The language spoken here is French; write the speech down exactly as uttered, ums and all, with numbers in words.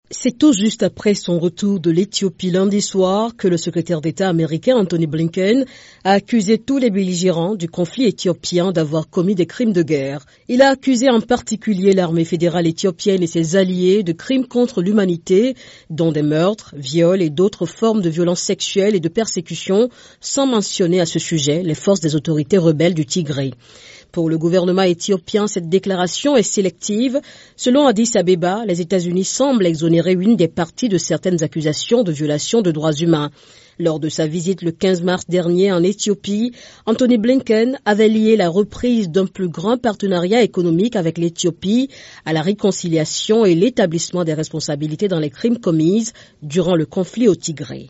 C'est tout juste après son retour de l'Éthiopie lundi soir que le secrétaire d'État américain Anthony Blinken a accusé tous les belligérants du conflit éthiopien d'avoir commis des crimes de guerre. Il a accusé en particulier l'armée fédérale éthiopienne et ses alliés de crimes contre l'humanité, dont des meurtres, viols et d'autres formes de violences sexuelles et de persécutions, sans mentionner à ce sujet les forces des autorités rebelles du Tigré. Pour le gouvernement éthiopien, cette déclaration est sélective. Selon Addis Abeba, les États-Unis semblent exonérer une des parties de certaines accusations de violation de droits humains. Lors de sa visite le quinze mars dernier en Éthiopie, Anthony Blinken avait lié la reprise d'un plus grand partenariat économique avec l'Éthiopie à la réconciliation et l'établissement des responsabilités dans les crimes commis durant le conflit au Tigré.